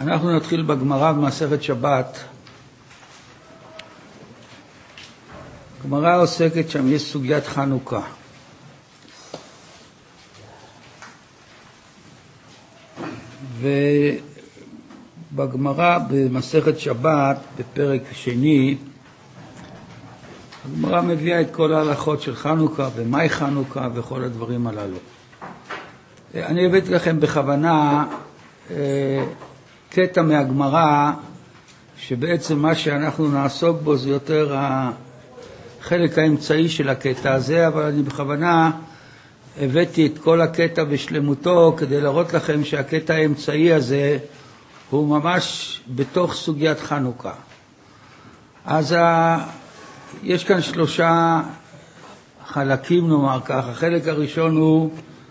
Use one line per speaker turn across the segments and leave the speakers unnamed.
אנחנו נתחיל בגמרא במסכת שבת. הגמרא עוסקת שם, יש סוגיית חנוכה. ובגמרא במסכת שבת, בפרק שני, הגמרא מביאה את כל ההלכות של חנוכה ומאי חנוכה וכל הדברים הללו. אני הבאתי לכם בכוונה קטע מהגמרא, שבעצם מה שאנחנו נעסוק בו זה יותר החלק האמצעי של הקטע הזה, אבל אני בכוונה הבאתי את כל הקטע בשלמותו כדי להראות לכם שהקטע האמצעי הזה הוא ממש בתוך סוגיית חנוכה. אז יש כאן שלושה חלקים, נאמר כך. החלק הראשון הוא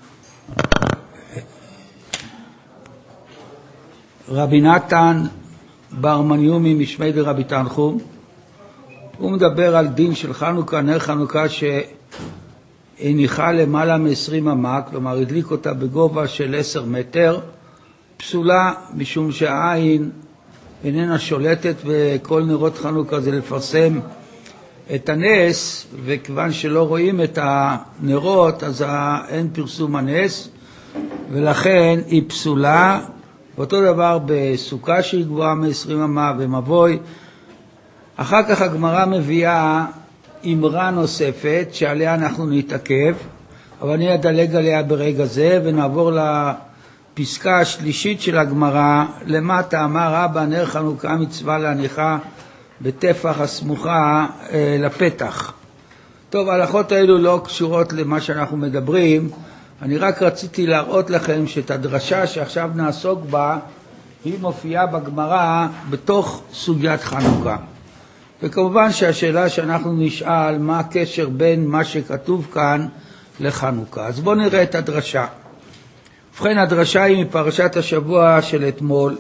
רבי נתן בר מניומי משמי דרבי תנחום. הוא מדבר על דין של חנוכה, נר חנוכה שהניחה למעלה מ-20 אמה, כלומר הדליק אותה בגובה של 10 מטר, פסולה משום שהעין איננה שולטת, וכל נרות חנוכה זה לפרסם את הנס, וכיוון שלא רואים את הנרות אז אין פרסום הנס, ולכן היא פסולה. ואותו דבר בסוכה שהיא גבוהה מ-20 אמה ומבוי. אחר כך הגמרא מביאה אמרה נוספת שעליה אנחנו נתעכב, אבל אני אדלג עליה ברגע זה ונעבור לפסקה השלישית של הגמרא. למטה אמר רבא נר חנוכה מצווה להניחה בטפח הסמוכה לפתח. טוב, ההלכות האלו לא קשורות למה שאנחנו מדברים. אני רק רציתי להראות לכם שאת הדרשה שעכשיו נעסוק בה היא מופיעה בגמרא בתוך סוגיית חנוכה. וכמובן שהשאלה שאנחנו נשאל מה הקשר בין מה שכתוב כאן לחנוכה. אז בואו נראה את הדרשה. ובכן, הדרשה היא מפרשת השבוע של אתמול.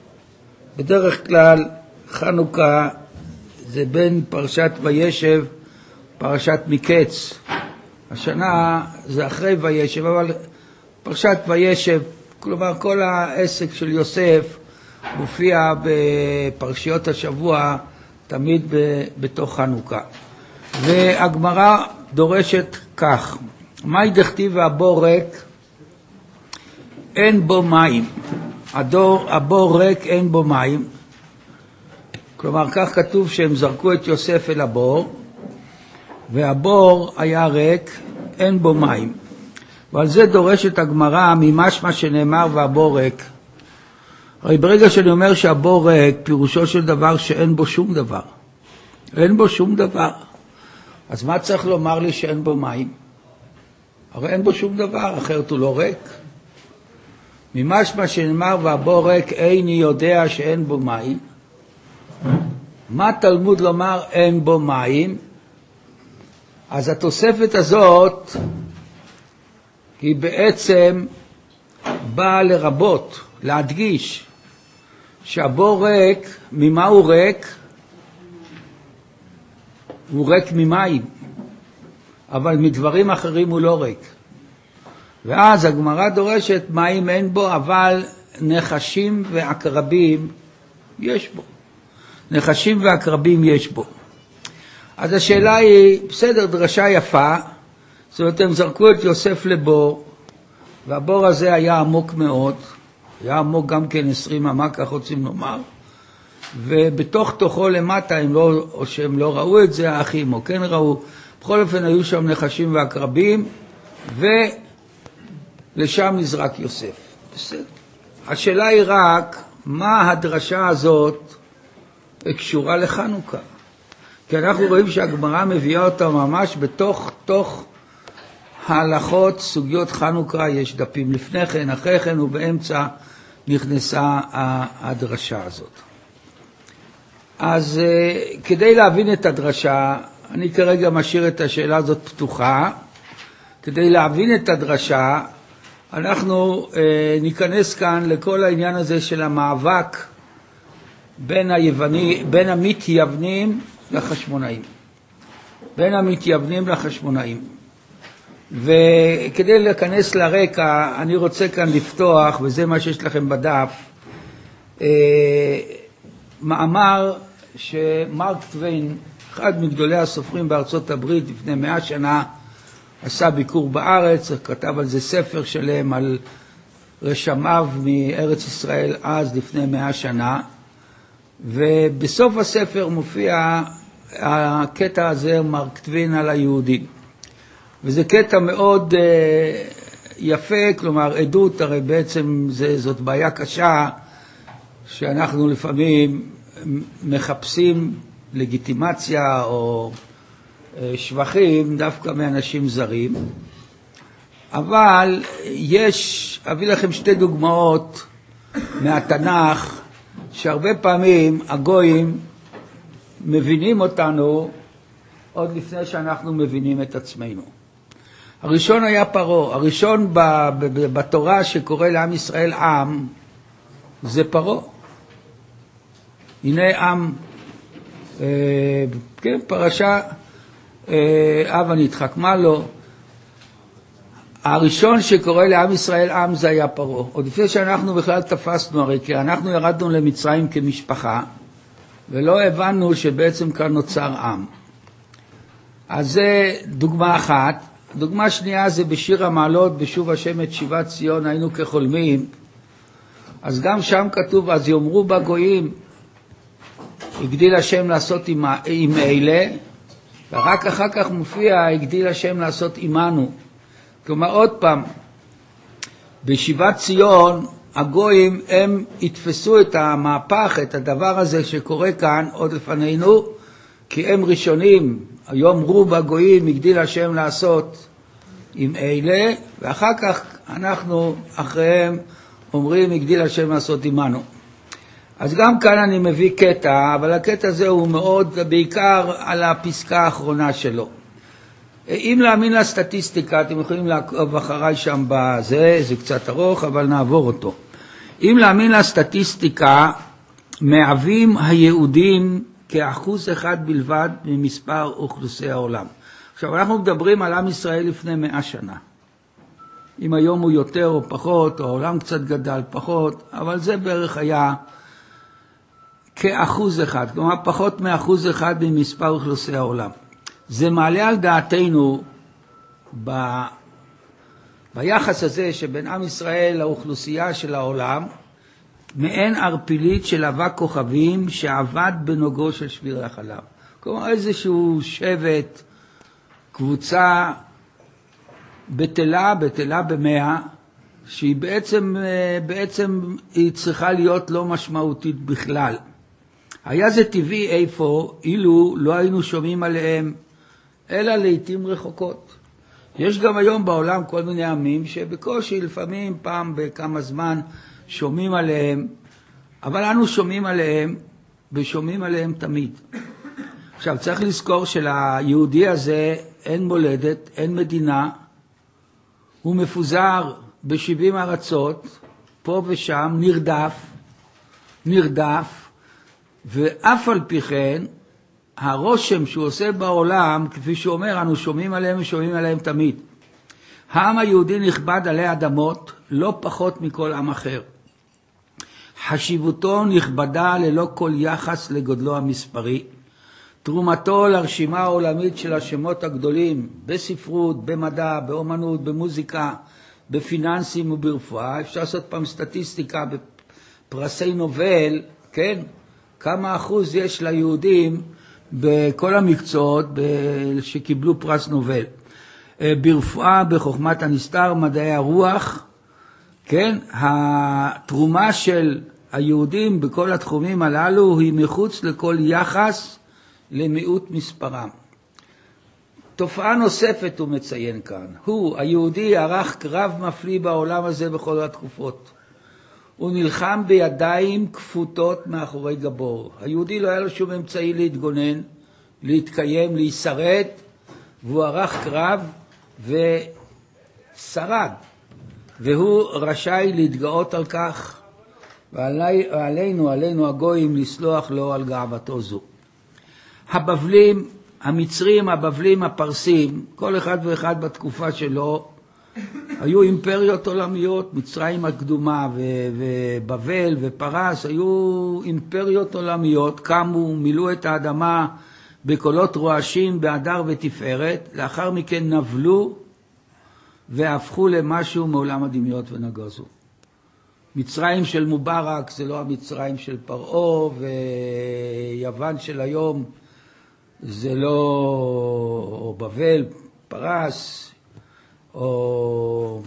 בדרך כלל חנוכה זה בין פרשת וישב פרשת מקץ. השנה זה אחרי וישב, אבל פרשת וישב, כלומר כל העסק של יוסף מופיע בפרשיות השבוע תמיד בתוך חנוכה. והגמרא דורשת כך: מאי דכתיב הבור ריק אין בו מים. הבור ריק אין בו מים, כלומר כך כתוב שהם זרקו את יוסף אל הבור והבור היה ריק, אין בו מים. ועל זה דורשת הגמרא ממשמע שנאמר והבור ריק. הרי ברגע שאני אומר שהבור ריק, פירושו של דבר שאין בו שום דבר. אין בו שום דבר. אז מה צריך לומר לי שאין בו מים? הרי אין בו שום דבר, אחרת הוא לא ריק. ממשמע שנאמר והבור ריק איני יודע שאין בו מים. מה תלמוד לומר אין בו מים? אז התוספת הזאת היא בעצם באה לרבות, להדגיש שהבור ריק, ממה הוא ריק? הוא ריק ממים, אבל מדברים אחרים הוא לא ריק. ואז הגמרא דורשת מים אין בו, אבל נחשים ועקרבים יש בו. נחשים ועקרבים יש בו. אז השאלה היא, בסדר, דרשה יפה, זאת אומרת, הם זרקו את יוסף לבור, והבור הזה היה עמוק מאוד, היה עמוק גם כן 20 אמה, כך רוצים לומר, ובתוך תוכו למטה, או שהם לא ראו את זה, האחים, או כן ראו, בכל אופן היו שם נחשים ועקרבים, ולשם נזרק יוסף. בסדר. השאלה היא רק, מה הדרשה הזאת קשורה לחנוכה? כי אנחנו רואים שהגמרא מביאה אותה ממש בתוך ההלכות, סוגיות חנוכה, יש דפים לפני כן, אחרי כן, ובאמצע נכנסה הדרשה הזאת. אז כדי להבין את הדרשה, אני כרגע משאיר את השאלה הזאת פתוחה. כדי להבין את הדרשה, אנחנו ניכנס כאן לכל העניין הזה של המאבק בין המתייוונים לחשמונאים. בין המתייוונים לחשמונאים. וכדי להיכנס לרקע, אני רוצה כאן לפתוח, וזה מה שיש לכם בדף, מאמר שמרק טוויין, אחד מגדולי הסופרים בארצות הברית, לפני 100 שנה, עשה ביקור בארץ, כתב על זה ספר שלם על רשמיו מארץ ישראל אז לפני 100 שנה, ובסוף הספר מופיע הקטע הזה, מרק טוויין על היהודים. וזה קטע מאוד יפה, כלומר עדות, הרי בעצם זאת בעיה קשה, שאנחנו לפעמים מחפשים לגיטימציה או שבחים דווקא מאנשים זרים. אבל אביא לכם 2 דוגמאות מהתנ"ך, שהרבה פעמים הגויים מבינים אותנו עוד לפני שאנחנו מבינים את עצמנו. הראשון היה פרעה. הראשון בתורה שקורא לעם ישראל עם, זה פרעה. הנה עם, כן, פרשה, אב הנדחק, מה לא? הראשון שקורא לעם ישראל עם זה היה פרעה. עוד לפני שאנחנו בכלל תפסנו, הרי כי אנחנו ירדנו למצרים כמשפחה, ולא הבנו שבעצם כאן נוצר עם. אז זה דוגמה אחת. דוגמה שנייה זה בשיר המעלות, בשוב השם את שיבת ציון היינו כחולמים. אז גם שם כתוב, אז יאמרו בגויים, הגדיל השם לעשות עם אלה, ורק אחר כך מופיע, הגדיל השם לעשות עמנו. כלומר, עוד פעם, בשיבת ציון, הגויים הם יתפסו את המהפך, את הדבר הזה שקורה כאן עוד לפנינו, כי הם ראשונים, יאמרו בגויים, הגדיל השם לעשות עם אלה, ואחר כך אנחנו אחריהם אומרים, הגדיל השם לעשות עמנו. אז גם כאן אני מביא קטע, אבל הקטע הזה הוא מאוד בעיקר על הפסקה האחרונה שלו. אם להאמין לסטטיסטיקה, אתם יכולים לעקוב אחריי שם בזה, זה קצת ארוך, אבל נעבור אותו. אם להאמין לסטטיסטיקה, מהווים היהודים כ1% בלבד ממספר אוכלוסי העולם. עכשיו, אנחנו מדברים על עם ישראל לפני 100 שנה. אם היום הוא יותר או פחות, או העולם קצת גדל פחות, אבל זה בערך היה כ1%, כלומר פחות מ1% ממספר אוכלוסי העולם. זה מעלה על דעתנו ביחס הזה שבין עם ישראל לאוכלוסייה של העולם, מעין ערפילית של אבק כוכבים שעבד בנוגו של שביל החלב. כלומר איזשהו שבט, קבוצה בטלה ב100, שהיא בעצם היא צריכה להיות לא משמעותית בכלל. היה זה טבעי איפה אילו לא היינו שומעים עליהם, אלא לעתים רחוקות. יש גם היום בעולם כל מיני עמים שבקושי לפעמים פעם בכמה זמן שומעים עליהם, אבל אנו שומעים עליהם ושומעים עליהם תמיד. עכשיו צריך לזכור שליהודי הזה אין מולדת, אין מדינה, הוא מפוזר ב70 ארצות, פה ושם, נרדף, ואף על פי כן, הרושם שהוא עושה בעולם, כפי שהוא אומר, אנו שומעים עליהם ושומעים עליהם תמיד. העם היהודי נכבד עלי אדמות, לא פחות מכל עם אחר. חשיבותו נכבדה ללא כל יחס לגודלו המספרי. תרומתו לרשימה העולמית של השמות הגדולים, בספרות, במדע, באומנות, במוזיקה, בפיננסים וברפואה. אפשר לעשות פעם סטטיסטיקה בפרסי נובל, כן? כמה אחוז יש ליהודים בכל המקצועות שקיבלו פרס נובל. ברפואה, בחוכמת הנסתר, מדעי הרוח, כן? התרומה של היהודים בכל התחומים הללו היא מחוץ לכל יחס למיעוט מספרם. תופעה נוספת הוא מציין כאן. היהודי ערך קרב מפליא בעולם הזה בכל התקופות. הוא נלחם בידיים כפותות מאחורי גבור. היהודי לא היה לו שום אמצעי להתגונן, להתקיים, להישרד, והוא ערך קרב ושרד. והוא רשאי להתגאות על כך, ועלינו הגויים לסלוח לו על גאוותו זו. הבבלים, המצרים, הבבלים, הפרסים, כל אחד ואחד בתקופה שלו, היו אימפריות עולמיות, מצרים הקדומה ובבל ופרס, היו אימפריות עולמיות, קמו, מילאו את האדמה בקולות רועשים, בהדר ותפארת, לאחר מכן נבלו והפכו למשהו מעולם הדמיות ונגזו. מצרים של מובארק זה לא המצרים של פרעה, ויוון של היום זה לא או בבל, פרס, או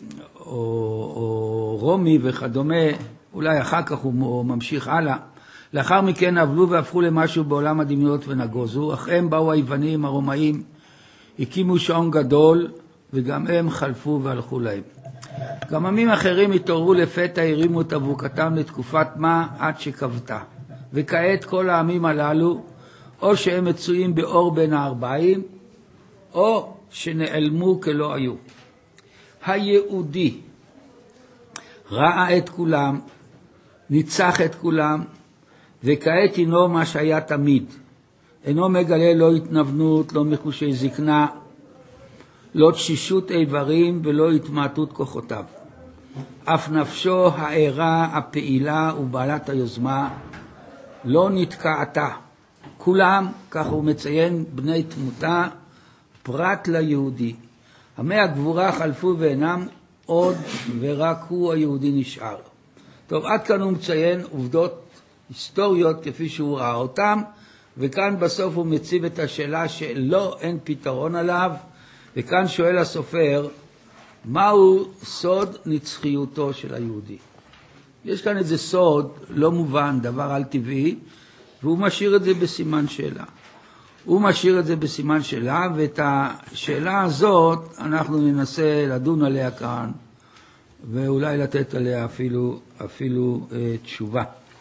רומי וכדומה, אולי אחר כך הוא ממשיך הלאה. לאחר מכן עבלו והפכו למשהו בעולם הדמיונות ונגוזו, אך הם באו היוונים, הרומאים, הקימו שעון גדול, וגם הם חלפו והלכו להם. גם עמים אחרים התעוררו לפתע, הרימו את אבוקתם לתקופת מה עד שכבתה. וכעת כל העמים הללו, או שהם מצויים באור בין הארבעים, או שנעלמו כלא היו. היהודי ראה את כולם, ניצח את כולם, וכעת הינו מה שהיה תמיד. אינו מגלה לא התנוונות, לא מחושי זקנה, לא תשישות איברים ולא התמעטות כוחותיו. אף נפשו הערה, הפעילה ובעלת היוזמה לא נתקעתה. כולם, כך הוא מציין, בני תמותה, פרט ליהודי. עמי הגבורה חלפו ואינם עוד, ורק הוא היהודי נשאר. טוב, עד כאן הוא מציין עובדות היסטוריות כפי שהוא ראה אותם, וכאן בסוף הוא מציב את השאלה שלא, אין פתרון עליו, וכאן שואל הסופר, מהו סוד נצחיותו של היהודי? יש כאן איזה סוד לא מובן, דבר על טבעי, והוא משאיר את זה בסימן שאלה. הוא משאיר את זה בסימן שאלה, ואת השאלה הזאת אנחנו ננסה לדון עליה כאן, ואולי לתת עליה אפילו תשובה.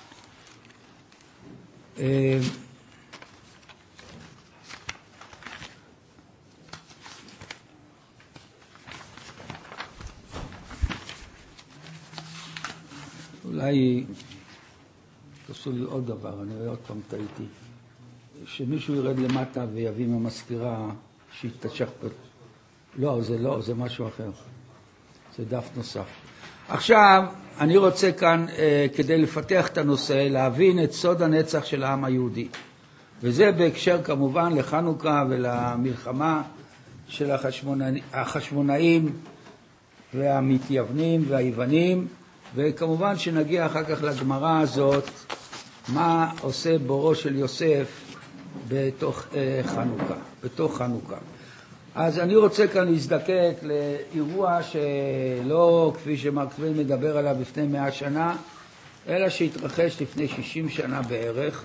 אולי תעשו לי עוד דבר, אני רואה עוד פעם טעיתי. שמישהו ירד למטה ויביא מהמזכירה שיתשך פה. לא, זה משהו אחר. זה דף נוסף. עכשיו, אני רוצה כאן, כדי לפתח את הנושא, להבין את סוד הנצח של העם היהודי. וזה בהקשר כמובן לחנוכה ולמלחמה של החשמונאים והמתייוונים והיוונים, וכמובן שנגיע אחר כך לגמרא הזאת, מה עושה בורו של יוסף בתוך חנוכה. אז אני רוצה כאן להזדקק לאירוע שלא כפי שמרק טוויין מדבר עליו לפני 100 שנה, אלא שהתרחש לפני 60 שנה בערך.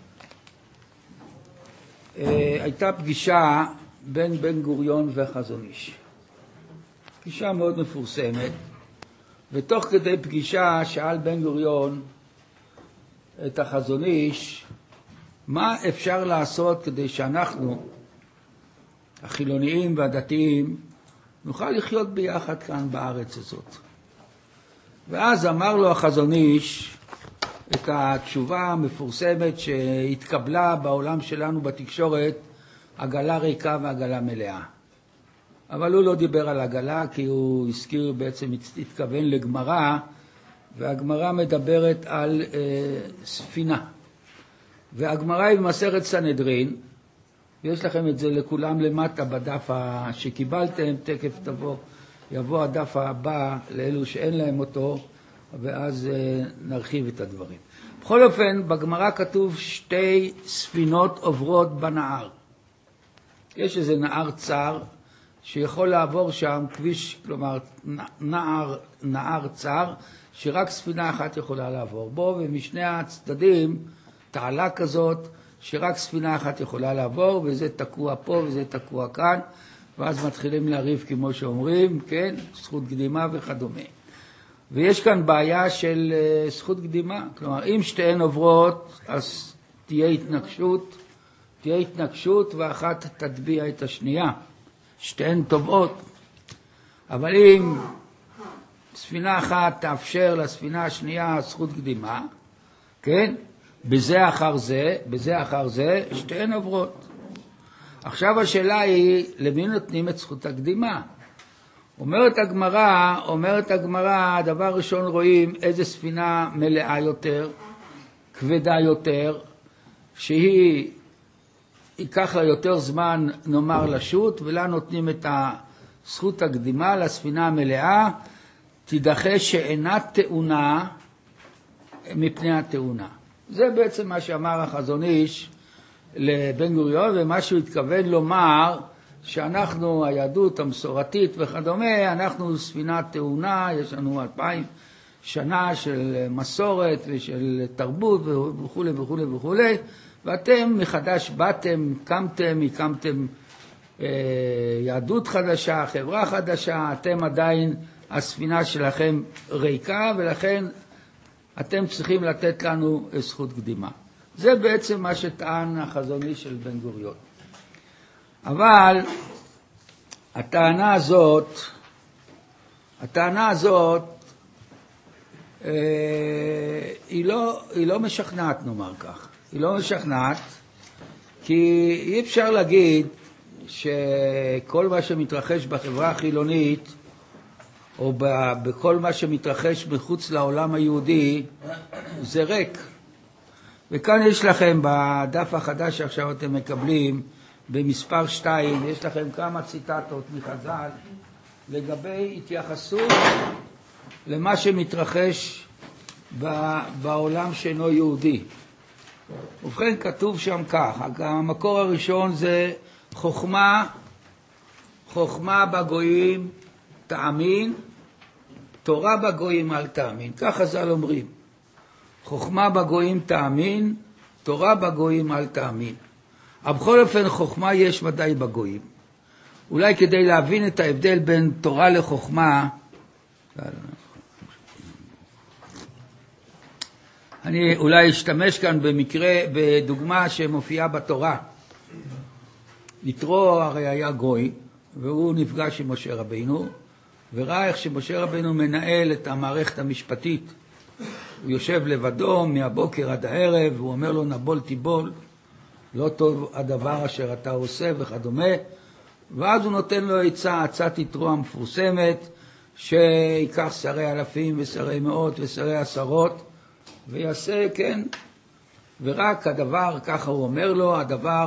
הייתה פגישה בין בן גוריון והחזון איש. פגישה מאוד מפורסמת, ותוך כדי פגישה שאל בן גוריון את החזון איש, מה אפשר לעשות כדי שאנחנו, החילוניים והדתיים, נוכל לחיות ביחד כאן בארץ הזאת. ואז אמר לו החזון איש את התשובה המפורסמת שהתקבלה בעולם שלנו בתקשורת, עגלה ריקה ועגלה מלאה. אבל הוא לא דיבר על עגלה, כי הוא הזכיר בעצם, התכוון לגמרא, והגמרא מדברת על ספינה. והגמרא היא במסכת סנהדרין, ויש לכם את זה לכולם למטה בדף שקיבלתם, תכף יבוא הדף הבא לאלו שאין להם אותו, ואז נרחיב את הדברים. בכל אופן, בגמרא כתוב 2 ספינות עוברות בנהר. יש איזה נהר צר, שיכול לעבור שם כביש, כלומר נהר צר, שרק ספינה אחת יכולה לעבור בו, ומשני הצדדים תעלה כזאת, שרק ספינה אחת יכולה לעבור, וזה תקוע פה וזה תקוע כאן, ואז מתחילים להריב כמו שאומרים, כן, זכות קדימה וכדומה. ויש כאן בעיה של זכות קדימה, כלומר אם שתיהן עוברות, אז תהיה התנגשות ואחת תטביע את השנייה. שתיהן טובעות, אבל אם ספינה אחת תאפשר לספינה השנייה זכות קדימה, כן? בזה אחר זה, שתיהן עוברות. עכשיו השאלה היא, למי נותנים את זכות הקדימה? אומרת הגמרא, דבר ראשון רואים איזה ספינה מלאה יותר, כבדה יותר, שהיא ייקח לה יותר זמן נאמר לשוט, ולה נותנים את הזכות הקדימה לספינה המלאה, תידחה שאינה טעונה מפני התאונה. זה בעצם מה שאמר החזון איש לבן גוריון, ומה שהוא התכוון לומר, שאנחנו, היהדות המסורתית וכדומה, אנחנו ספינת תאונה, יש לנו 2000 שנה של מסורת ושל תרבות וכו' וכו' וכו', ואתם מחדש באתם, הקמתם יהדות חדשה, חברה חדשה, אתם עדיין, הספינה שלכם ריקה, ולכן אתם צריכים לתת לנו זכות קדימה. זה בעצם מה שטען החזון איש של בן גוריון. אבל הטענה הזאת היא לא משכנעת, נאמר כך. היא לא משכנעת, כי אי אפשר להגיד שכל מה שמתרחש בחברה החילונית, או בכל מה שמתרחש מחוץ לעולם היהודי, זה ריק. וכאן יש לכם בדף החדש שעכשיו אתם מקבלים, במספר 2, יש לכם כמה ציטטות מחז"ל לגבי התייחסות למה שמתרחש בעולם שאינו יהודי. ובכן כתוב שם כך, המקור הראשון זה חוכמה בגויים תאמין, תורה בגויים אל תאמין. כך חז"ל אומרים. חוכמה בגויים תאמין, תורה בגויים אל תאמין. אבל בכל אופן חוכמה יש ודאי בגויים. אולי כדי להבין את ההבדל בין תורה לחוכמה, אני אולי אשתמש כאן בדוגמה שמופיעה בתורה. יתרו הרי היה גוי, והוא נפגש עם משה רבינו, וראה איך שמשה רבינו מנהל את המערכת המשפטית. הוא יושב לבדו מהבוקר עד הערב, הוא אומר לו נבול תיבול, לא טוב הדבר אשר אתה עושה וכדומה, ואז הוא נותן לו עצת יתרו המפורסמת, שיקח שרי אלפים ושרי מאות ושרי עשרות, ויעשה כן, ורק הדבר, ככה הוא אומר לו, הדבר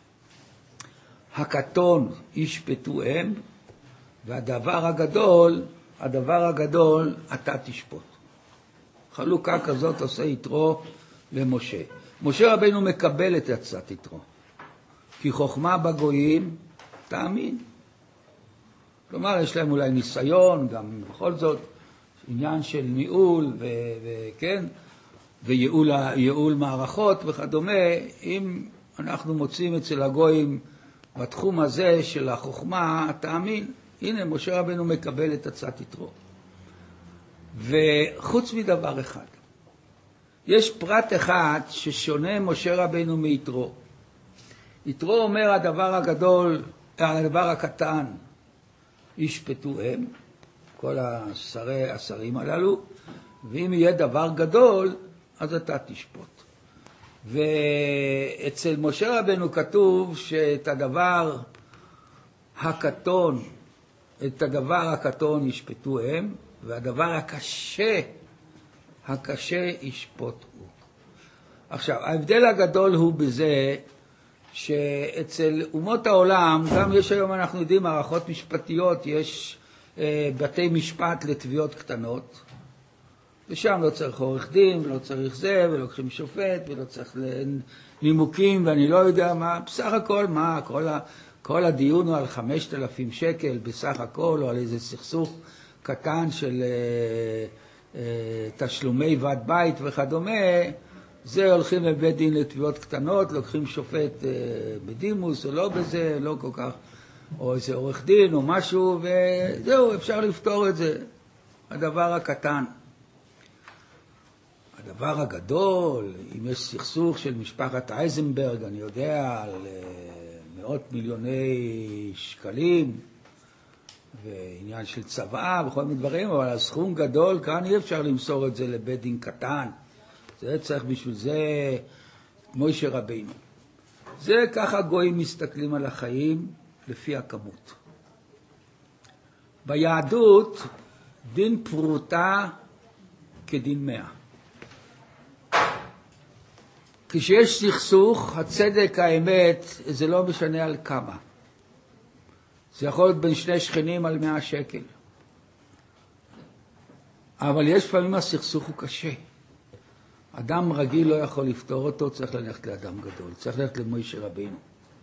הקטון ישפטו הם, והדבר הגדול אתה תשפוט. חלוקה כזאת עושה יתרו למשה. משה רבינו מקבל את עצת יתרו, כי חוכמה בגויים תאמין. כלומר, יש להם אולי ניסיון, גם בכל זאת, עניין של ניהול וכן, וייעול מערכות וכדומה. אם אנחנו מוצאים אצל הגויים בתחום הזה של החוכמה, תאמין. הנה, משה רבינו מקבל את עצת יתרו. וחוץ מדבר אחד, יש פרט אחד ששונה משה רבינו מיתרו. יתרו אומר הדבר הקטן ישפטו הם, כל השרים הללו, ואם יהיה דבר גדול אז אתה תשפוט. ואצל משה רבינו כתוב שאת הדבר הקטון ישפטו הם, והדבר הקשה ישפוט הוא. עכשיו, ההבדל הגדול הוא בזה שאצל אומות העולם, גם יש היום, אנחנו יודעים, מערכות משפטיות, יש בתי משפט לתביעות קטנות, ושם לא צריך עורך דין, ולא צריך זה, ולוקחים שופט, ולא צריך נימוקים, ואני לא יודע מה, בסך הכל, כל הדיון הוא על 5,000 שקל בסך הכל, או על איזה סכסוך קטן של תשלומי ועד בית וכדומה. זה הולכים לבית דין לתביעות קטנות, לוקחים שופט בדימוס או לא בזה, לא כל כך, או איזה עורך דין או משהו, וזהו, אפשר לפתור את זה. הדבר הקטן. הדבר הגדול, אם יש סכסוך של משפחת אייזנברג, אני יודע, על מאות מיליוני שקלים, ועניין של צבא וכל מיני דברים, אבל הסכום גדול, כאן אי אפשר למסור את זה לבית דין קטן. זה צריך בשביל זה משה רבינו. זה ככה גויים מסתכלים על החיים לפי הכמות. ביהדות דין פרוטה כדין 100. כשיש סכסוך, הצדק, האמת, זה לא משנה על כמה. זה יכול להיות בין שני שכנים על 100 שקל. אבל יש פעמים הסכסוך הוא קשה. אדם רגיל לא יכול לפתור אותו, צריך ללכת לאדם גדול, צריך ללכת למשה רבינו.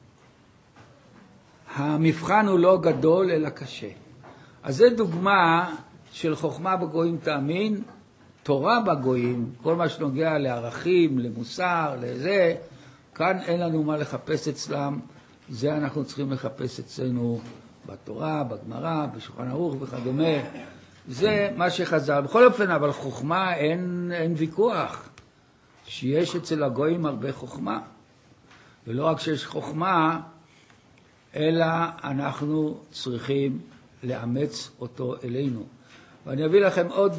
המבחן הוא לא גדול אלא קשה. אז זה דוגמה של חוכמה בגויים תאמין, תורה בגויים, כל מה שנוגע לערכים, למוסר, לזה, כאן אין לנו מה לחפש אצלם, זה אנחנו צריכים לחפש אצלנו בתורה, בגמרא, בשולחן ערוך וכדומה. זה מה שחזר. בכל אופן, אבל חוכמה אין ויכוח. שיש אצל הגויים הרבה חוכמה. ולא רק שיש חוכמה, אלא אנחנו צריכים לאמץ אותו אלינו. ואני אביא לכם עוד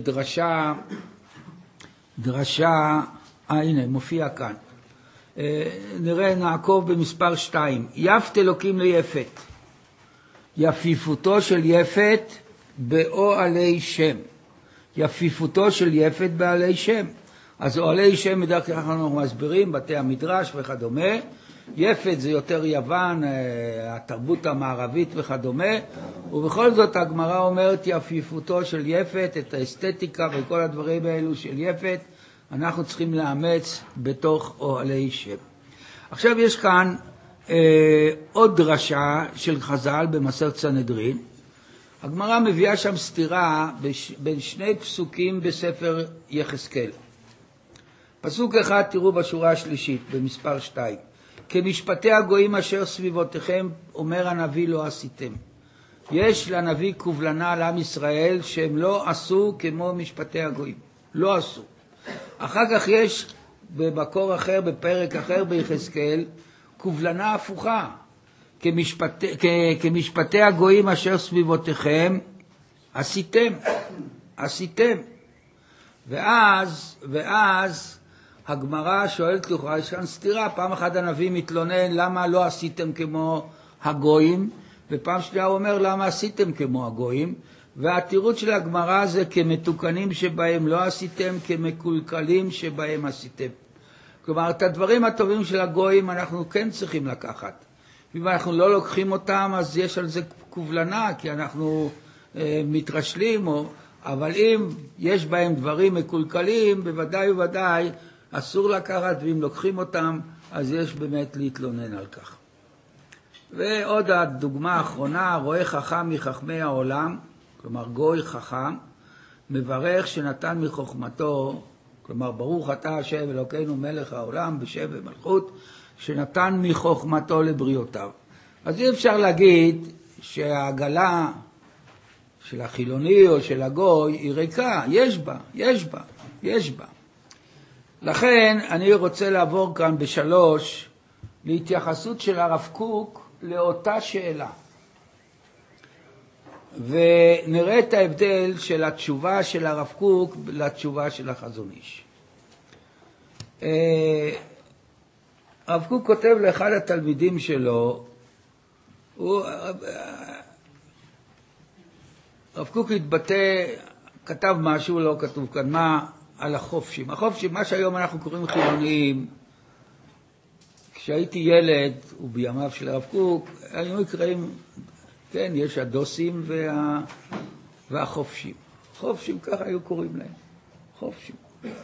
דרשה, הנה, מופיע כאן. נראה, נעקוב במספר 2. יפת אלוקים ליפת. יפיפותו של יפת באוהלי שם. יפיפותו של יפת באוהלי שם. אז אוהלי שם בדרך כלל אנחנו מסבירים, בתי המדרש וכדומה. יפת זה יותר יוון, התרבות המערבית וכדומה, ובכל זאת הגמרא אומרת יפיפותו של יפת, את האסתטיקה וכל הדברים האלו של יפת, אנחנו צריכים לאמץ בתוך אוהלי שם. עכשיו יש כאן עוד דרשה של חז"ל במסכת סנהדרין. הגמרא מביאה שם סתירה בין שני פסוקים בספר יחזקאל. פסוק אחד תראו בשורה השלישית במספר 2. כמשפטי הגויים אשר סביבותיכם, אומר הנביא, לא עשיתם. יש לנביא קובלנה לעם ישראל שהם לא עשו כמו משפטי הגויים. לא עשו. אחר כך יש במקור אחר, בפרק אחר ביחזקאל, קובלנה הפוכה. כמשפטי הגויים אשר סביבותיכם, עשיתם. עשיתם. ואז הגמרא שואלת לכאורה, יש כאן סתירה, פעם אחת הנביא מתלונן למה לא עשיתם כמו הגויים, ופעם שנייה הוא אומר למה עשיתם כמו הגויים, והתירוץ של הגמרא זה כמתוקנים שבהם לא עשיתם, כמקולקלים שבהם עשיתם. כלומר, את הדברים הטובים של הגויים אנחנו כן צריכים לקחת. אם אנחנו לא לוקחים אותם, אז יש על זה קובלנה, כי אנחנו מתרשלים, אבל אם יש בהם דברים מקולקלים, בוודאי ובוודאי, אסור לקחת, ואם לוקחים אותם, אז יש באמת להתלונן על כך. ועוד הדוגמה האחרונה, רואה חכם מחכמי העולם, כלומר גוי חכם, מברך שנתן מחוכמתו, כלומר ברוך אתה השם אלוקינו מלך העולם בשם ומלכות, שנתן מחוכמתו לבריאותיו. אז אי אפשר להגיד שהעגלה של החילוני או של הגוי היא ריקה, יש בה. לכן אני רוצה לעבור כאן בשלוש להתייחסות של הרב קוק לאותה שאלה. ונראה את ההבדל של התשובה של הרב קוק לתשובה של החזון איש. הרב קוק כותב לאחד התלמידים שלו, הרב קוק התבטא, כתב משהו, לא כתוב כאן מה, על החופשים. החופשים, מה שהיום אנחנו קוראים חילוניים, כשהייתי ילד, ובימיו של הרב קוק, היו נקראים, כן, יש הדוסים והחופשים. חופשים, ככה היו קוראים להם. חופשים.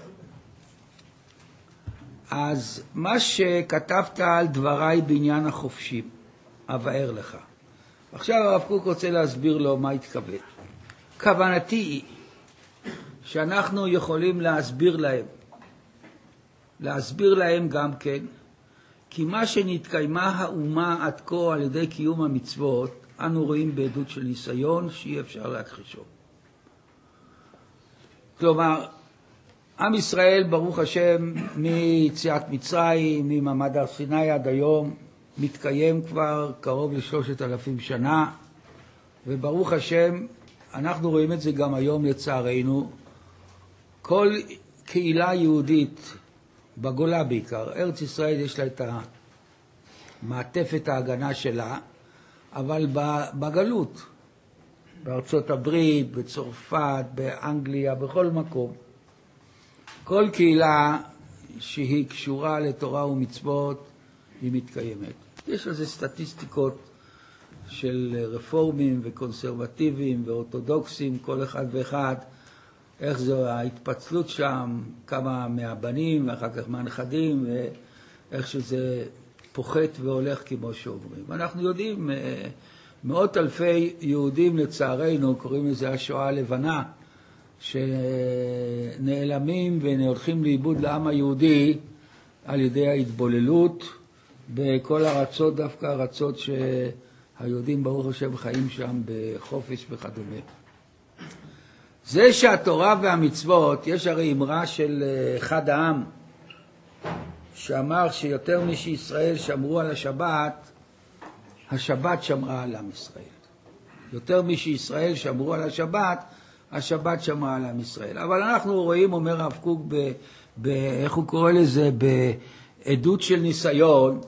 אז מה שכתבת על דבריי בעניין החופשים, אבאר לך. עכשיו הרב קוק רוצה להסביר לו מה התכוון. כוונתי היא שאנחנו יכולים להסביר להם גם כן, כי מה שנתקיימה האומה עד כה על ידי קיום המצוות, אנו רואים בעדות של ניסיון שאי אפשר להכחישו. כלומר, עם ישראל, ברוך השם, מיציאת מצרים, ממעמד הר סיני עד היום, מתקיים כבר קרוב ל3,000 שנה, וברוך השם, אנחנו רואים את זה גם היום לצערנו, כל קהילה יהודית, בגולה בעיקר, ארץ ישראל יש לה את המעטפת ההגנה שלה, אבל בגלות, בארצות הברית, בצרפת, באנגליה, בכל מקום. כל קהילה שהיא קשורה לתורה ומצוות היא מתקיימת. יש לזה סטטיסטיקות של רפורמים וקונסרבטיבים ואורתודוקסים, כל אחד ואחד, איך זו ההתפצלות שם, כמה מהבנים ואחר כך מהנכדים, ואיך שזה פוחת והולך כמו שאומרים. אנחנו יודעים, מאות אלפי יהודים לצערנו, קוראים לזה השואה הלבנה, שנעלמים והולכים לאיבוד לעם היהודי על ידי ההתבוללות בכל ארצות, דווקא ארצות שהיהודים ברוך השם חיים שם בחופש וכדומה. זה שהתורה והמצוות, יש הרי אמרה של אחד העם שאמר שיותר משישראל שמרו על השבת, השבת שמרה על עם ישראל. יותר משישראל שמרו על השבת, השבת שמרה על עם ישראל. אבל אנחנו רואים, אומר הרב קוק, איך הוא קורא לזה, בעדות של ניסיון,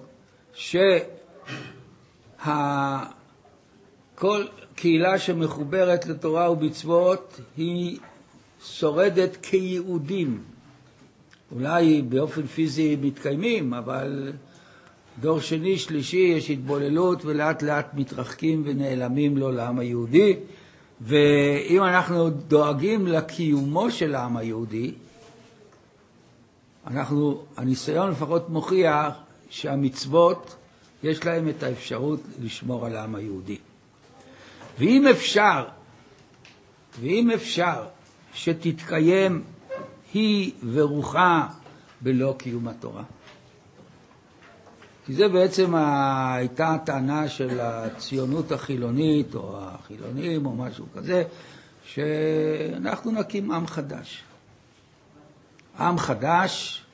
כל קהילה שמחוברת לתורה ומצוות היא שורדת כיהודים. אולי באופן פיזי מתקיימים, אבל דור שני, שלישי, יש התבוללות ולאט לאט מתרחקים ונעלמים לו לעם היהודי. ואם אנחנו דואגים לקיומו של העם היהודי, הניסיון לפחות מוכיח שהמצוות יש להם את האפשרות לשמור על העם היהודי. ואם אפשר שתתקיים היא ורוחה בלא קיום התורה. כי זה בעצם הייתה הטענה של הציונות החילונית או החילונים או משהו כזה, שאנחנו נקים עם חדש. עם חדש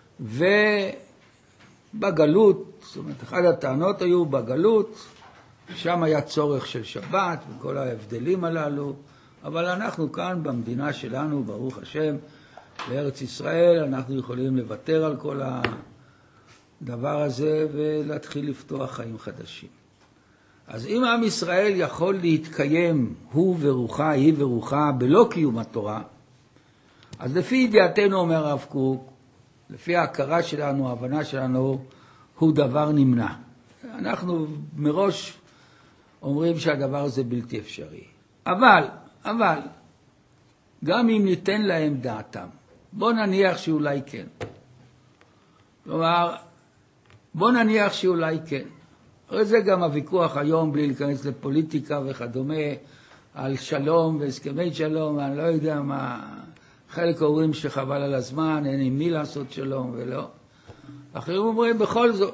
ובגלות, זאת אומרת, אחד הטענות היו בגלות, שם היה צורך של שבת וכל ההבדלים הללו, אבל אנחנו כאן במדינה שלנו, ברוך השם, בארץ ישראל, אנחנו יכולים לוותר על כל הדבר הזה ולהתחיל לפתוח חיים חדשים. אז אם עם ישראל יכול להתקיים, הוא ורוחה, היא ורוחה, בלא קיום התורה, אז לפי ידיעתנו, אומר הרב קוק, לפי ההכרה שלנו, ההבנה שלנו, הוא דבר נמנע. אנחנו מראש אומרים שהדבר הזה בלתי אפשרי. אבל, גם אם ניתן להם דעתם, בוא נניח שאולי כן. כלומר, בוא נניח שאולי כן. הרי זה גם הוויכוח היום, בלי להיכנס לפוליטיקה וכדומה, על שלום והסכמי שלום, אני לא יודע מה, חלק אומרים שחבל על הזמן, אין עם מי לעשות שלום ולא. אחרים אומרים, בכל זאת,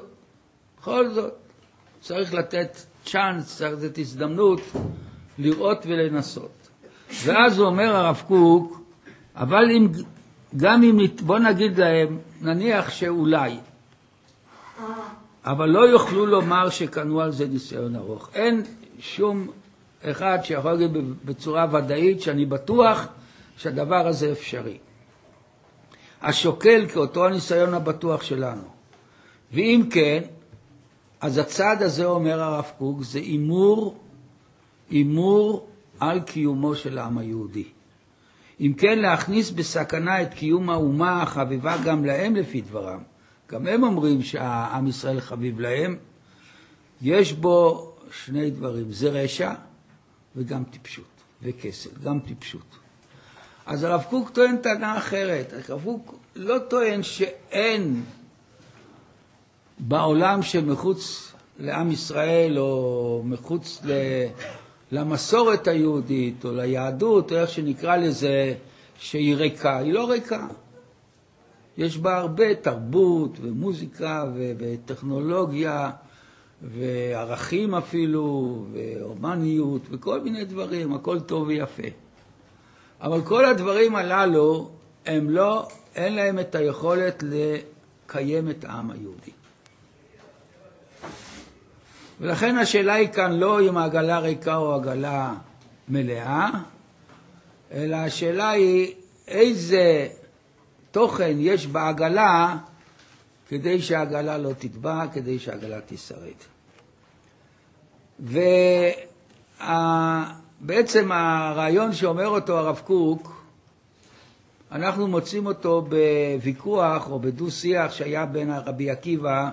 צריך לתת צ'אנס, צריך לתת הזדמנות, לראות ולנסות. ואז הוא אומר הרב קוק, אבל בוא נגיד להם, נניח שאולי, אבל לא יוכלו לומר שקנו על זה ניסיון ארוך. אין שום אחד שיכול להגיד בצורה ודאית שאני בטוח שהדבר הזה אפשרי. השוקל כאותו הניסיון הבטוח שלנו. ואם כן, אז הצעד הזה, אומר הרב קוק, זה אימור על קיומו של העם היהודי. אם כן, להכניס בסכנה את קיום האומה החביבה גם להם לפי דברם. גם הם אומרים שהעם ישראל חביב להם. יש בו שני דברים, זה רשע וגם טיפשות, וכסל, גם טיפשות. אז הרב קוק טוען טענה אחרת. הרב קוק לא טוען שאין בעולם שמחוץ לעם ישראל או מחוץ למסורת היהודית או ליהדות, או איך שנקרא לזה, שהיא ריקה. היא לא ריקה. יש בה הרבה תרבות ומוזיקה וטכנולוגיה וערכים אפילו ואומניות וכל מיני דברים, הכל טוב ויפה. אבל כל הדברים הללו אין להם את היכולת לקיים את העם היהודי. ולכן השאלה היא כאן לא אם העגלה ריקה או עגלה מלאה, אלא השאלה היא איזה תוכן יש בעגלה כדי שהעגלה לא תטבע, כדי שהעגלה תשרד. בעצם הרעיון שאומר אותו הרב קוק, אנחנו מוצאים אותו בוויכוח או בדו שיח שהיה בין רבי עקיבא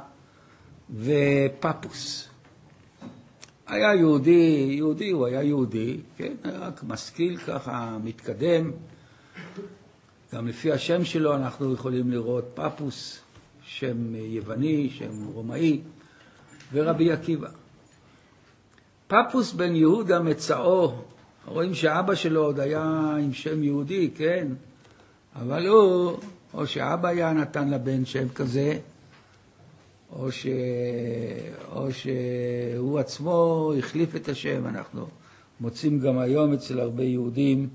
ופפוס. היה יהודי, הוא היה יהודי, כן, רק משכיל ככה, מתקדם. גם לפי השם שלו אנחנו יכולים לראות פפוס, שם יווני, שם רומאי, ורבי עקיבא. פפוס בן יהודה מצאו, רואים שאבא שלו עוד היה עם שם יהודי, כן? אבל הוא, או שאבא היה נתן לבן שם כזה, או שהוא עצמו החליף את השם. אנחנו מוצאים גם היום אצל הרבה יהודים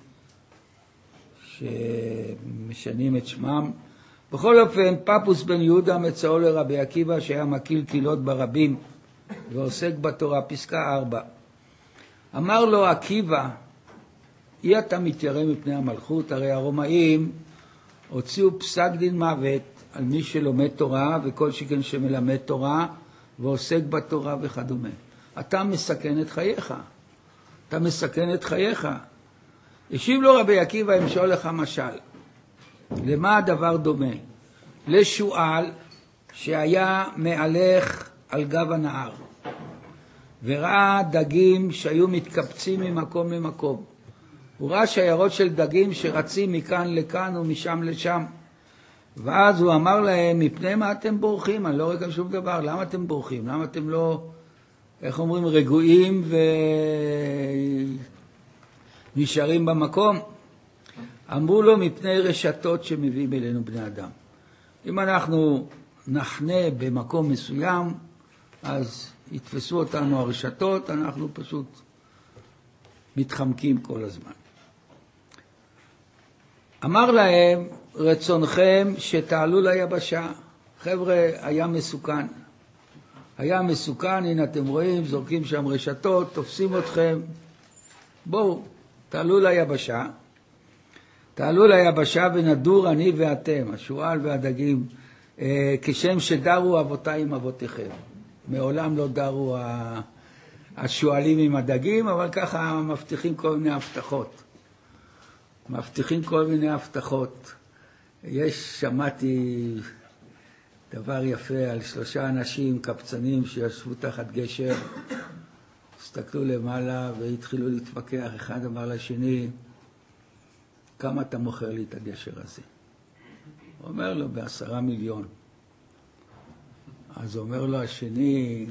שמשנים את שמם. בכל אופן, פפוס בן יהודה מצאו לרבי עקיבא שהיה מקיל קהילות ברבים ועוסק בתורה. פסקה 4. אמר לו עקיבא, אי אתה מתיירא מפני המלכות? הרי הרומאים הוציאו פסק דין מוות על מי שלומד תורה וכל שכן שמלמד תורה ועוסק בתורה וכדומה. אתה מסכן את חייך. אתה מסכן את חייך. השיב לו רבי עקיבא, אמשול לך משל. למה הדבר דומה? לשועל שהיה מהלך על גב הנהר וראה דגים שהיו מתקבצים ממקום למקום. הוא ראה שיירות של דגים שרצים מכאן לכאן ומשם לשם. ואז הוא אמר להם, מפני מה אתם בורחים? אני לא רואה כאן שום דבר. למה אתם בורחים? למה אתם לא, איך אומרים, רגועים ונשארים במקום? אמרו לו, מפני רשתות שמביאים אלינו בני אדם. אם אנחנו נחנה במקום מסוים, אז יתפסו אותנו הרשתות, אנחנו פשוט מתחמקים כל הזמן. אמר להם, רצונכם שתעלו ליבשה. חבר'ה, היה מסוכן. היה מסוכן, הנה אתם רואים, זורקים שם רשתות, תופסים אתכם. בואו, תעלו ליבשה. תעלו ליבשה ונדור אני ואתם, השועל והדגים, כשם שדרו אבותיי עם אבותיכם. מעולם לא דרו השועלים עם הדגים, אבל ככה מבטיחים כל מיני הבטחות. מבטיחים כל מיני הבטחות. שמעתי דבר יפה על 3 אנשים קפצנים שישבו תחת גשר, הסתכלו למעלה והתחילו להתווכח. אחד אמר לשני, כמה אתה מוכר לי את הגשר הזה? הוא אומר לו, ב10 מיליון. אז אומר לו השני,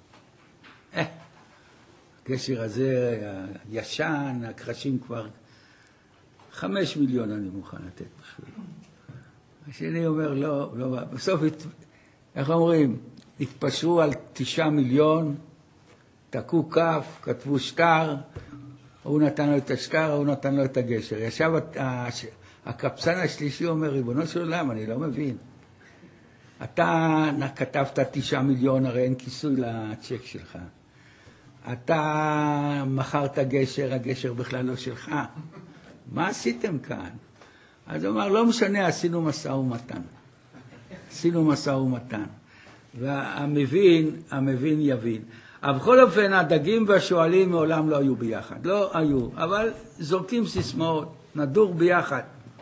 הגשר הזה ישן, הקרשים כבר 5 מיליון אני מוכן לתת בשבילו. השני אומר, לא, לא, בסוף, איך אומרים, התפשרו על 9 מיליון, תקעו כף, כתבו שטר, הוא נתן לו את השטר, הוא נתן לו את הגשר. ישב הקפצן השלישי אומר, ריבונו של עולם, אני לא מבין. אתה כתבת 9 מיליון, הרי אין כיסוי לצ'ק שלך. אתה מכרת גשר, הגשר בכלל לא שלך. מה עשיתם כאן? אז הוא אמר, לא משנה, עשינו משא ומתן. עשינו משא ומתן. והמבין יבין. אבל בכל אופן, הדגים והשועלים מעולם לא היו ביחד. לא היו, אבל זורקים סיסמאות, נדור ביחד.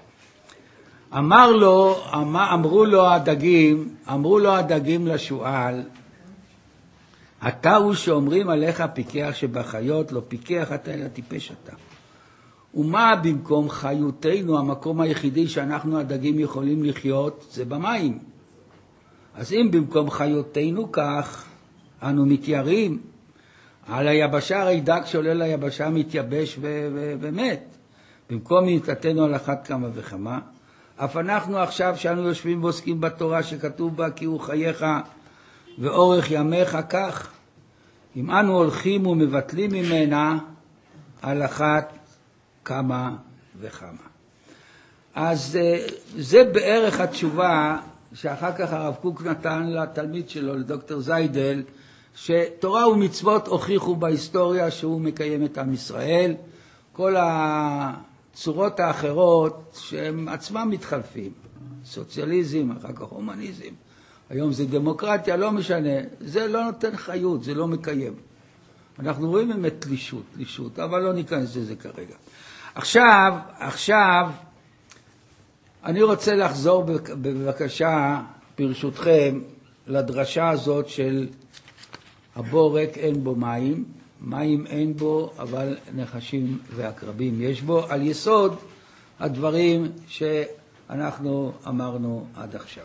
אמרו לו הדגים לשועל, אתה הוא שאומרים עליך פיקח שבחיות, לא פיקח אתה אלא טיפש אתה. ומה במקום חיותנו, המקום היחידי שאנחנו הדגים יכולים לחיות, זה במים. אז אם במקום חיותנו כך, אנו מתיירים, על היבשה, הרי דג שעולה ליבשה מתייבש ומת. במקום נתתנו על אחת כמה וכמה, אף אנחנו עכשיו שאנו יושבים ועוסקים בתורה שכתוב בה כי הוא חייך ואורך ימיך כך, אם אנו הולכים ומבטלים ממנה על אחת כמה וכמה. אז זה בערך התשובה שאחר כך הרב קוק נתן לתלמיד שלו, לדוקטור זיידל, שתורה ומצוות הוכיחו בהיסטוריה שהוא מקיים את עם ישראל. כל הצורות האחרות שהם עצמם מתחלפים, סוציאליזם, אחר כך הומניזם, היום זה דמוקרטיה, לא משנה, זה לא נותן חיות, זה לא מקיים. אנחנו רואים באמת תלישות, אבל לא ניכנס לזה כרגע. עכשיו, אני רוצה לחזור בבקשה, ברשותכם, לדרשה הזאת של הבור ריק אין בו מים, מים אין בו, אבל נחשים ועקרבים יש בו, על יסוד הדברים שאנחנו אמרנו עד עכשיו.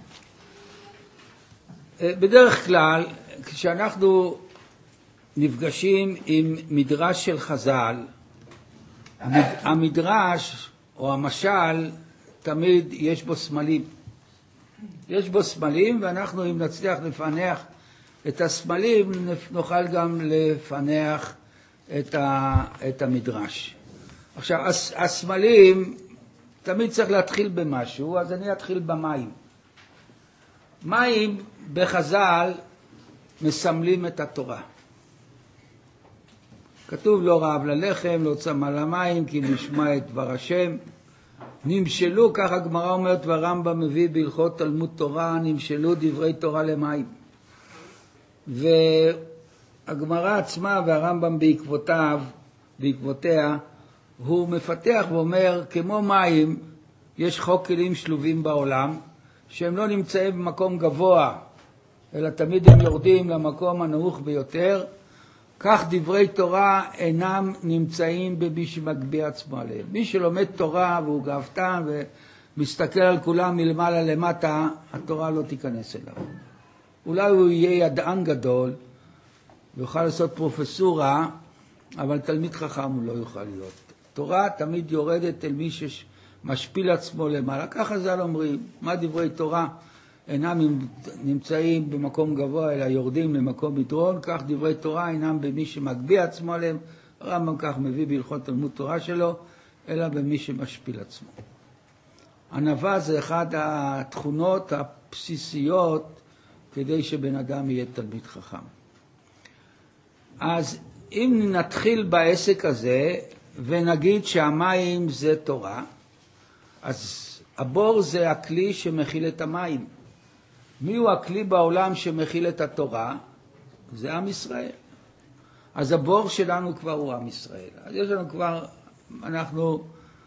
בדרך כלל, כשאנחנו נפגשים עם מדרש של חז"ל, המדרש או המשל תמיד יש בו סמלים. יש בו סמלים, ואנחנו אם נצליח לפענח את הסמלים נוכל גם לפענח את המדרש. עכשיו, הסמלים תמיד צריך להתחיל במשהו, אז אני אתחיל במים. מים בחז"ל מסמלים את התורה. כתוב לא רעב ללחם, לא צמא למים, כי נשמע את דבר השם. נמשלו, כך הגמרא אומרת, והרמב"ם מביא בהלכות תלמוד תורה, נמשלו דברי תורה למים. והגמרא עצמה והרמב"ם בעקבותיה, הוא מפתח ואומר, כמו מים, יש חוק כלים שלובים בעולם, שהם לא נמצאים במקום גבוה, אלא תמיד הם יורדים למקום הנמוך ביותר, כך דברי תורה אינם נמצאים במי שמגביה עצמו עליהם. מי שלומד תורה והוא גאוותן ומסתכל על כולם מלמעלה למטה, התורה לא תיכנס אליו. אולי הוא יהיה ידען גדול ויוכל לעשות פרופסורה, אבל תלמיד חכם הוא לא יוכל להיות. תורה תמיד יורדת אל מי שמשפיל עצמו למעלה. ככה ז"ל אומרים, מה דברי תורה? אינם נמצאים במקום גבוה, אלא יורדים למקום מדרון, כך דברי תורה אינם במי שמגביה עצמו עליהם, הרמב"ם כך מביא בהלכות תלמוד תורה שלו, אלא במי שמשפיל עצמו. ענווה זה אחד התכונות הבסיסיות כדי שבן אדם יהיה תלמיד חכם. אז אם נתחיל בעסק הזה ונגיד שהמים זה תורה, אז הבור זה הכלי שמכיל את המים. מי הוא הכלי בעולם שמכיל את התורה? זה עם ישראל. אז הבור שלנו כבר הוא עם ישראל. אז יש לנו כבר, אנחנו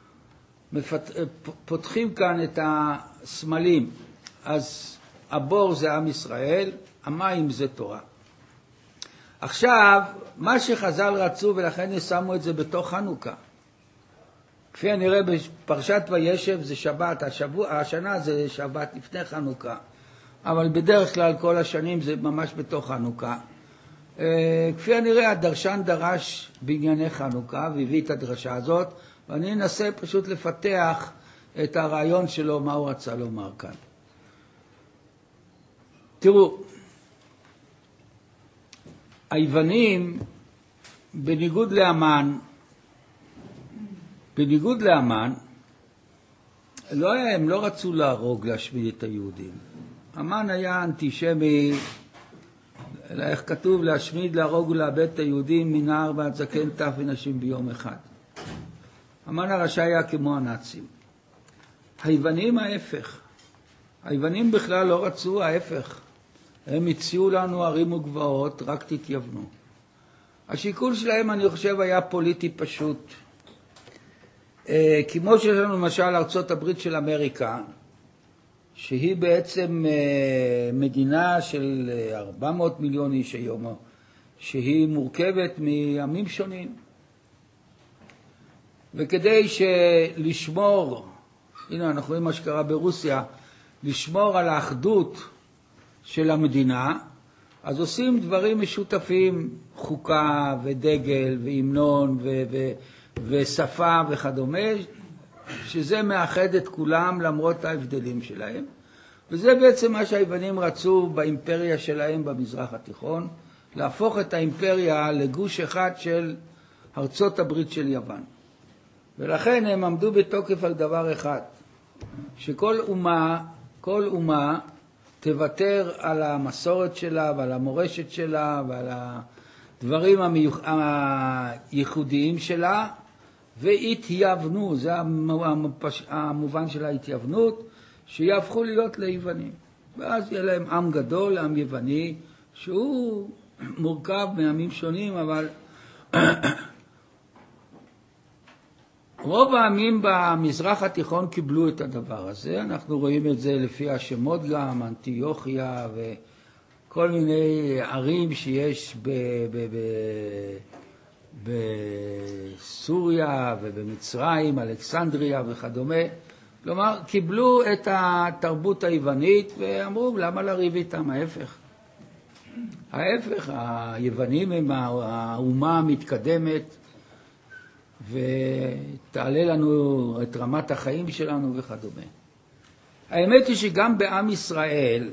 פותחים כאן את הסמלים. אז הבור זה עם ישראל, המים זה תורה. עכשיו, מה שחז"ל רצו, ולכן שמו את זה בתוך חנוכה. כפי הנראה בפרשת וישב זה שבת, השנה זה שבת לפני חנוכה. אבל בדרך כלל כל השנים זה ממש בתוך חנוכה. כפי הנראה הדרשן דרש בענייני חנוכה והביא את הדרשה הזאת, ואני אנסה פשוט לפתח את הרעיון שלו, מה הוא רצה לומר כאן. תראו, היוונים, בניגוד לאמן, הם לא רצו להרוג, להשמיד את היהודים. המן היה אנטישמי, אלא איך כתוב, להשמיד, להרוג ולאבד את היהודים מנער ועד זקן טף ונשים ביום אחד. המן הרשע היה כמו הנאצים. היוונים ההפך. היוונים בכלל לא רצו ההפך. הם הציעו לנו ערים וגבעות, רק תתייוונו. השיקול שלהם, אני חושב, היה פוליטי פשוט. כמו שיש לנו למשל ארצות הברית של אמריקה, שהיא בעצם מדינה של 400 מיליון איש היום, שהיא מורכבת מעמים שונים. וכדי לשמור, הנה אנחנו רואים מה שקרה ברוסיה, לשמור על האחדות של המדינה, אז עושים דברים משותפים, חוקה ודגל והמנון ושפה וכדומה, שזה מאחד את כולם למרות ההבדלים שלהם. וזה בעצם מה שהיוונים רצו באימפריה שלהם במזרח התיכון, להפוך את האימפריה לגוש אחד של ארצות הברית של יוון. ולכן הם עמדו בתוקף על דבר אחד, שכל אומה תוותר על המסורת שלה ועל המורשת שלה ועל הדברים הייחודיים שלה, והתייוונו, זה המובן של ההתייוונות, שיהפכו להיות ליוונים. ואז יהיה להם עם גדול, עם יווני, שהוא מורכב מעמים שונים, אבל רוב העמים במזרח התיכון קיבלו את הדבר הזה. אנחנו רואים את זה לפי השמות גם, אנטיוכיה וכל מיני ערים שיש בסוריה ובמצרים, אלכסנדריה וכדומה. כלומר, קיבלו את התרבות היוונית ואמרו, למה לריב איתם? ההפך, היוונים הם האומה המתקדמת, ותעלה לנו את רמת החיים שלנו וכדומה. האמת היא שגם בעם ישראל,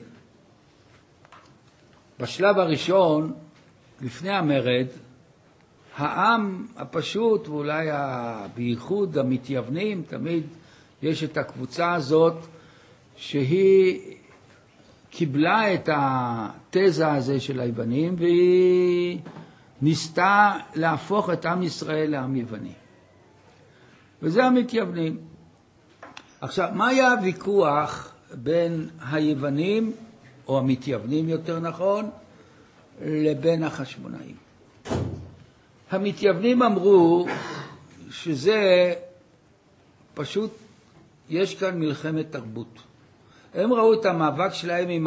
בשלב הראשון, לפני המרד, העם הפשוט, ואולי בייחוד המתייוונים, תמיד יש את הקבוצה הזאת, שהיא קיבלה את התזה הזה של היוונים, והיא ניסתה להפוך את עם ישראל לעם יווני. וזה המתייוונים. עכשיו, מה היה הוויכוח בין היוונים, או המתייוונים יותר נכון, לבין החשמונאים? המתייוונים אמרו שזה פשוט, יש כאן מלחמת תרבות. הם ראו את המאבק שלהם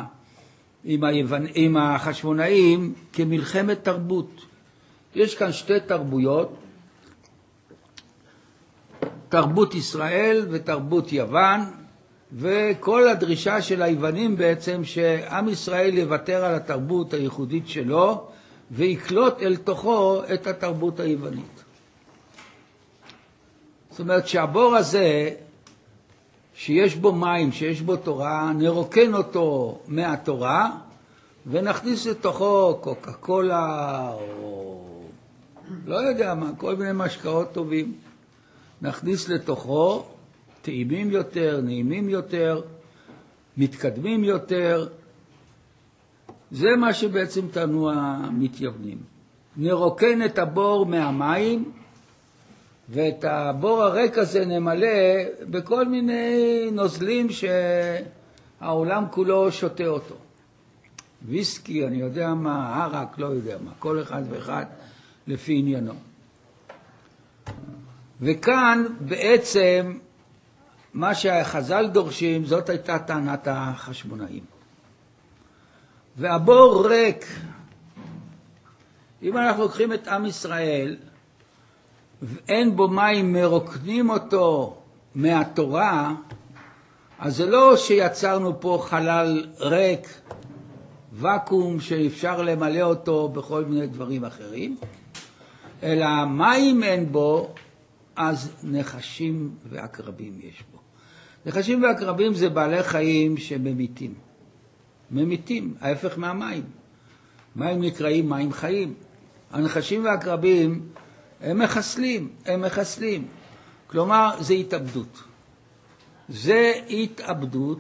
עם החשמונאים כמלחמת תרבות. יש כאן שתי תרבויות, תרבות ישראל ותרבות יוון, וכל הדרישה של היוונים בעצם שעם ישראל יוותר על התרבות הייחודית שלו, ויקלוט אל תוכו את התרבות היוונית. זאת אומרת שהבור הזה, שיש בו מים, שיש בו תורה, נרוקן אותו מהתורה, ונכניס לתוכו קוקה קולה, או לא יודע מה, כל מיני משקאות טובים. נכניס לתוכו טעימים יותר, נעימים יותר, מתקדמים יותר. זה מה שבעצם טענו המתייוונים. נרוקן את הבור מהמים, ואת הבור הריק הזה נמלא בכל מיני נוזלים שהעולם כולו שותה אותו. ויסקי, אני יודע מה, ערק, לא יודע מה, כל אחד ואחד לפי עניינו. וכאן בעצם מה שהחז"ל דורשים, זאת הייתה טענת החשמונאים. והבור ריק, אם אנחנו לוקחים את עם ישראל, ואין בו מים, מרוקנים אותו מהתורה, אז זה לא שיצרנו פה חלל ריק, וקום שאפשר למלא אותו בכל מיני דברים אחרים, אלא מים אין בו, אז נחשים ועקרבים יש בו. נחשים ועקרבים זה בעלי חיים שממיתים. ממיתים, ההפך מהמים. מים נקראים מים חיים. הנחשים והעקרבים הם מחסלים. כלומר, זה התאבדות. זה התאבדות,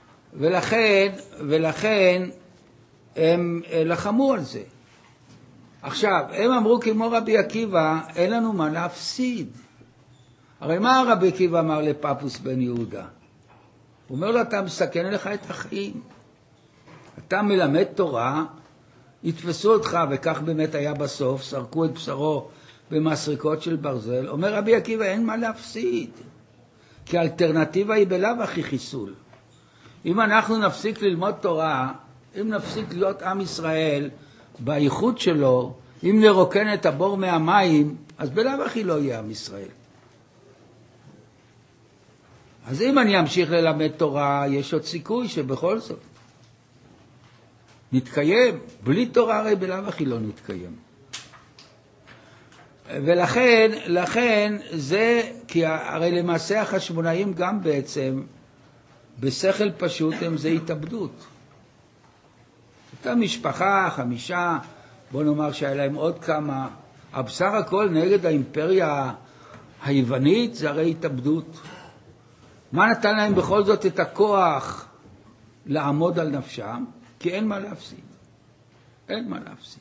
ולכן הם לחמו על זה. עכשיו, הם אמרו כמו רבי עקיבא, אין לנו מה להפסיד. הרי מה רבי עקיבא אמר לפפוס בן יהודה? הוא אומר לו, אתה מסכן לך את החיים. אתה מלמד תורה, יתפסו אותך, וכך באמת היה בסוף, סרקו את בשרו במסריקות של ברזל. אומר רבי עקיבא, אין מה להפסיד. כי האלטרנטיבה היא בלאו הכי חיסול. אם אנחנו נפסיק ללמוד תורה, אם נפסיק להיות עם ישראל בייחוד שלו, אם נרוקן את הבור מהמים, אז בלאו הכי לא יהיה עם ישראל. אז אם אני אמשיך ללמד תורה, יש עוד סיכוי שבכל זאת נתקיים. בלי תורה הרי בלאו הכי לא נתקיים. ולכן זה, כי הרי למעשה החשמונאים גם בעצם, בשכל פשוט הם זה התאבדות. הייתה משפחה, 5, בוא נאמר שהיה להם עוד כמה, אבל בסך הכל נגד האימפריה היוונית זה הרי התאבדות. מה נתן להם בכל זאת את הכוח לעמוד על נפשם? כי אין מה להפסיד. אין מה להפסיד.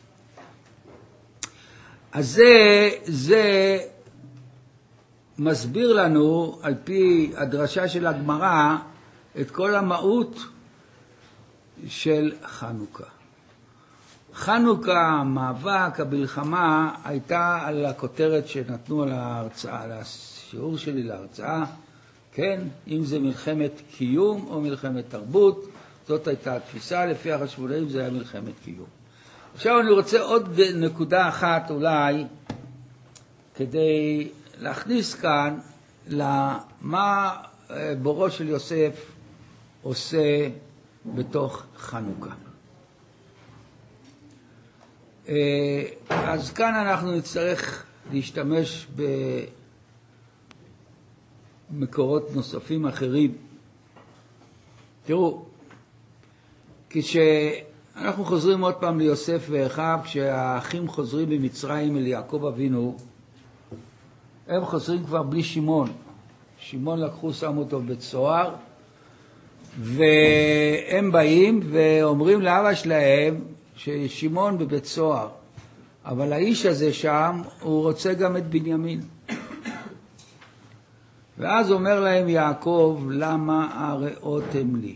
אז זה מסביר לנו, על פי הדרשה של הגמרא, את כל המהות של חנוכה. חנוכה, המאבק, המלחמה, הייתה על הכותרת שנתנו על ההרצאה, על השיעור שלי להרצאה, כן, אם זה מלחמת קיום או מלחמת תרבות, זאת הייתה התפיסה, לפי החשמונאים זה היה מלחמת קיום. עכשיו אני רוצה עוד נקודה אחת אולי, כדי להכניס כאן למה בורו של יוסף עושה בתוך חנוכה. אז כאן אנחנו נצטרך להשתמש במקורות נוספים אחרים. תראו, כשאנחנו חוזרים עוד פעם ליוסף ואחיו, כשהאחים חוזרים במצרים אל יעקב אבינו, הם חוזרים כבר בלי שמעון. שמעון לקחו, שמו אותו בבית סוהר, והם באים ואומרים לאבא שלהם ששמעון בבית סוהר, אבל האיש הזה שם, הוא רוצה גם את בנימין. ואז אומר להם יעקב, למה הראותם לי?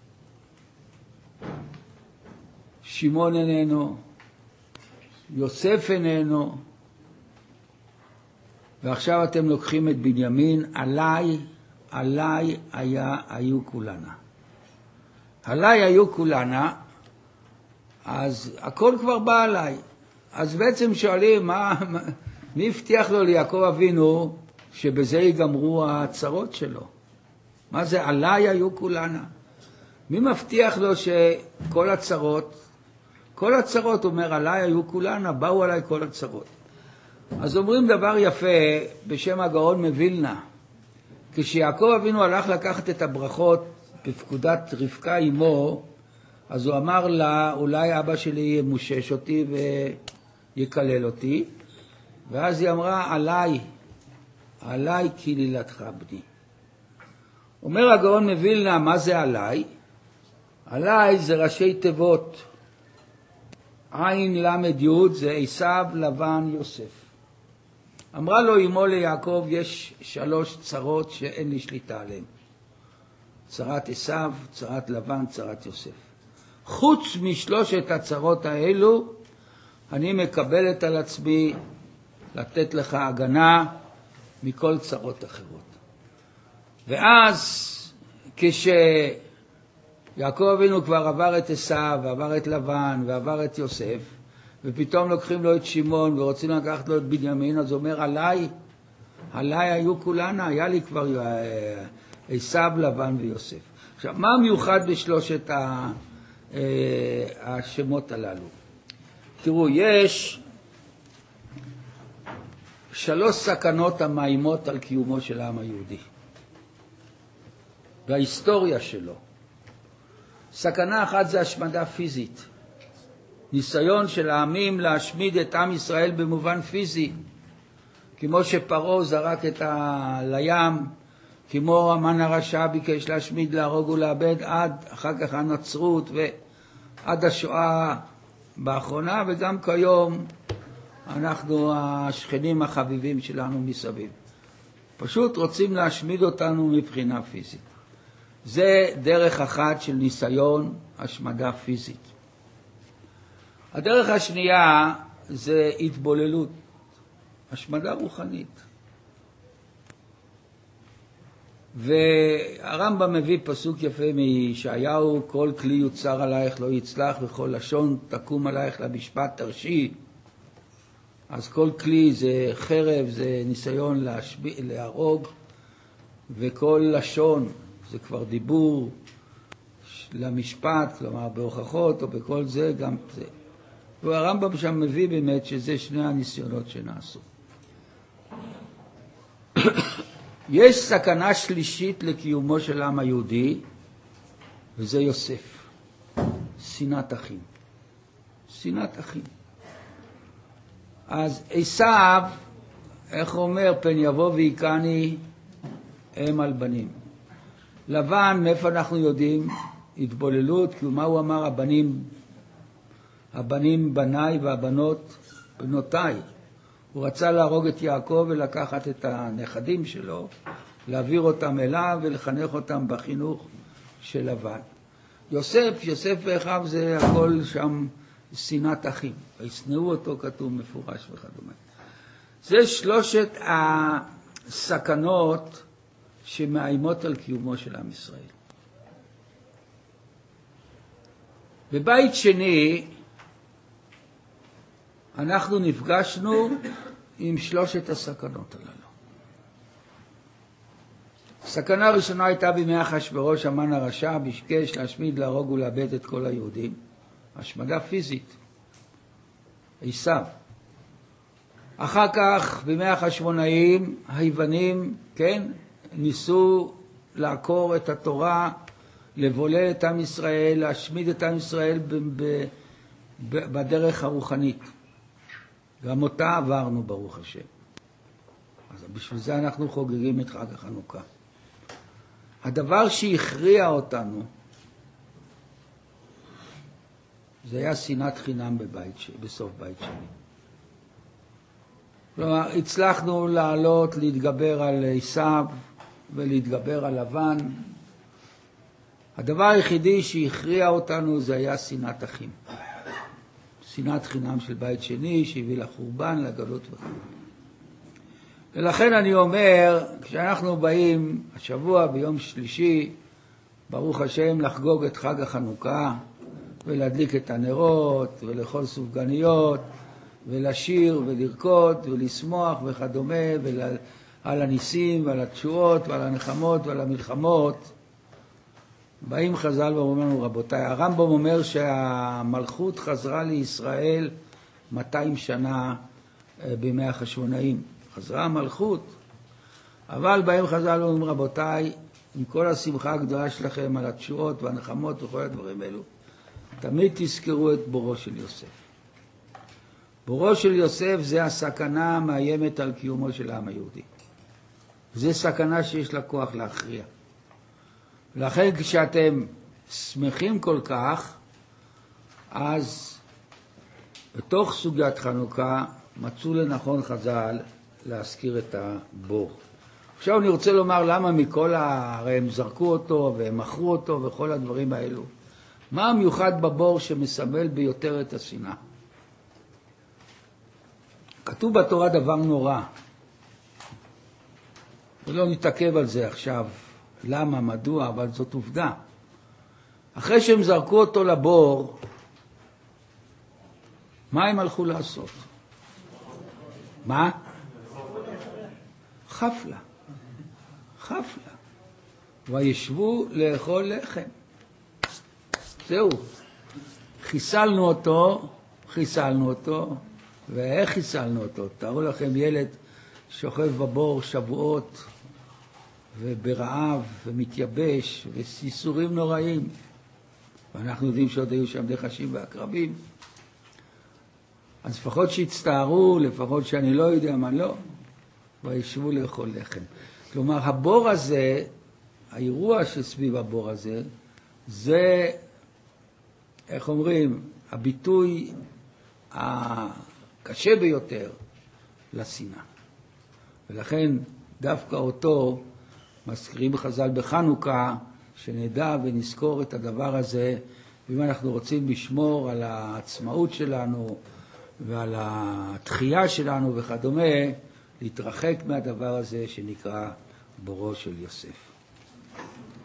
שמעון איננו, יוסף איננו, ועכשיו אתם לוקחים את בנימין, עליי היו כולנה. עליי היו כולנה, אז הכל כבר בא עליי. אז בעצם שואלים, מי הבטיח לו ליעקב אבינו שבזה ייגמרו הצרות שלו? מה זה עליי היו כולנה? מי מבטיח לו שכל הצרות, כל הצרות, אומר עליי היו כולנה, באו עליי כל הצרות. אז אומרים דבר יפה בשם הגאון מווילנה. כשיעקב אבינו הלך לקחת את הברכות בפקודת רבקה אמו, אז הוא אמר לה, אולי אבא שלי ימושש אותי ויקלל אותי, ואז היא אמרה, עליי קללתך בני. אומר הגאון מווילנה, מה זה עליי? עליי זה ראשי תיבות. עין למד יוד זה עשיו, לבן, יוסף. אמרה לו אמו ליעקב, יש 3 צרות שאין לי שליטה עליהן. צרת עשיו, צרת לבן, צרת יוסף. חוץ מ3 הצרות האלו, אני מקבלת על עצמי לתת לך הגנה מכל צרות אחרות. ואז כשיעקב אבינו כבר עבר את עשיו, ועבר את לבן, ועבר את יוסף, ופתאום לוקחים לו את שמעון ורוצים לקחת לו את בנימין, אז הוא אומר, עליי היו כולנה, היה לי כבר עשיו, לבן ויוסף. עכשיו, מה מיוחד ב3 השמות הללו? תראו, יש 3 סכנות המאיימות על קיומו של העם היהודי וההיסטוריה שלו. סכנה אחת זה השמדה פיזית. ניסיון של העמים להשמיד את עם ישראל במובן פיזי, כמו שפרעה זרק לים, כמו המן הרשע ביקש להשמיד, להרוג ולאבד, עד אחר כך הנצרות ועד השואה באחרונה, וגם כיום אנחנו השכנים החביבים שלנו מסביב. פשוט רוצים להשמיד אותנו מבחינה פיזית. זה דרך אחת של ניסיון השמדה פיזית. הדרך השנייה זה התבוללות, השמדה רוחנית. והרמב"ם מביא פסוק יפה מישעיהו, כל כלי יוצר עלייך לא יצלח וכל לשון תקום עלייך למשפט תרשי. אז כל כלי זה חרב, זה ניסיון להרוג, וכל לשון זה כבר דיבור למשפט, כלומר בהוכחות או בכל זה גם זה. והרמב"ם שם מביא באמת שזה 2 הניסיונות שנעשו. יש סכנה שלישית לקיומו של העם היהודי, וזה יוסף. שנאת אחים. שנאת אחים. אז עשיו, איך אומר, פן יבוא ויקני אם על בנים. לבן, מאיפה אנחנו יודעים? התבוללות, כי מה הוא אמר? הבנים בניי והבנות בנותיי. הוא רצה להרוג את יעקב ולקחת את הנכדים שלו, להעביר אותם אליו ולחנך אותם בחינוך של לבן. יוסף ואחיו זה הכל שם שנאת אחים. וישנאו אותו כתוב מפורש וכדומה. זה שלושת הסכנות שמאיימות על קיומו של עם ישראל. בבית שני אנחנו נפגשנו עם שלושת הסכנות הללו. הסכנה הראשונה הייתה בימי אחשוורוש המן הרשע, ביקש להשמיד, להרוג ולאבד את כל היהודים. השמדה פיזית. עשיו. אחר כך בימי החשמונאים היוונים, כן, ניסו לעקור את התורה, לבולל את עם ישראל, להשמיד את עם ישראל בדרך הרוחנית. גם אותה עברנו ברוך השם. אז בשביל זה אנחנו חוגגים את חג החנוכה. הדבר שהכריע אותנו זה היה שנאת חינם בסוף בית שני. כלומר, הצלחנו לעלות, להתגבר על עשיו ולהתגבר על לבן. הדבר היחידי שהכריע אותנו זה היה שנאת אחים. שנאת חינם של בית שני שהביא לחורבן, לגלות וכו'. ולכן אני אומר, כשאנחנו באים השבוע ביום שלישי, ברוך השם, לחגוג את חג החנוכה, ולהדליק את הנרות, ולאכול סופגניות, ולשיר ולרקוד, ולשמוח וכדומה, על הניסים ועל התשועות ועל הנחמות ועל המלחמות, באים חז"ל ואומרים לנו, רבותיי, הרמב"ם אומר שהמלכות חזרה לישראל 200 שנה בימי החשמונאים. חזרה המלכות, אבל באים חז"ל ואומרים, רבותיי, עם כל השמחה הגדולה שלכם על התשועות והנחמות וכל הדברים האלו, תמיד תזכרו את בורו של יוסף. בורו של יוסף זה הסכנה המאיימת על קיומו של העם היהודי. זה סכנה שיש לה כוח להכריע. ולכן כשאתם שמחים כל כך, אז בתוך סוגיית חנוכה מצאו לנכון חז"ל להזכיר את הבור. עכשיו אני רוצה לומר למה מכל הרי הם זרקו אותו והם מכרו אותו וכל הדברים האלו. מה המיוחד בבור שמסמל ביותר את השנאה? כתוב בתורה דבר נורא. ולא נתעכב על זה עכשיו. למה, מדוע, אבל זאת עובדה. אחרי שהם זרקו אותו לבור, מה הם הלכו לעשות? מה? חפלה. חפלה. וישבו לאכול לחם. זהו. חיסלנו אותו, ואיך חיסלנו אותו? תראו לכם ילד שוכב בבור שבועות, וברעב, ומתייבש, וסיסורים נוראים. ואנחנו יודעים שעוד היו שם נחשים ועקרבים. אז לפחות שהצטערו, לפחות שאני לא יודע מה לא, וישבו לאכול לחם. כלומר, הבור הזה, האירוע שסביב הבור הזה, זה, איך אומרים, הביטוי הקשה ביותר לשנאה. ולכן דווקא אותו מזכירים חז"ל בחנוכה, שנדע ונזכור את הדבר הזה, ואם אנחנו רוצים לשמור על העצמאות שלנו ועל התחייה שלנו וכדומה, להתרחק מהדבר הזה שנקרא בורו של יוסף.